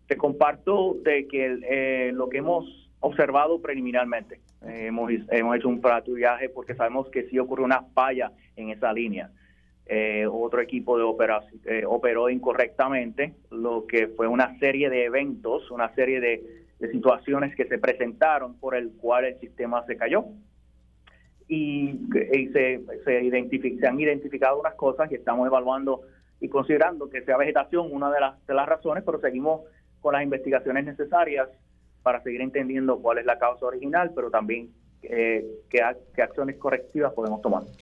Te comparto de que lo que hemos observado preliminarmente, hemos hecho un patrullaje porque sabemos que sí ocurrió una falla en esa línea. Otro equipo de operación operó incorrectamente, lo que fue una serie de eventos, una serie de situaciones que se presentaron por el cual el sistema se cayó. Y se han identificado unas cosas y estamos evaluando y considerando que sea vegetación una de las razones, pero seguimos con las investigaciones necesarias para seguir entendiendo cuál es la causa original, pero también qué acciones correctivas podemos tomar.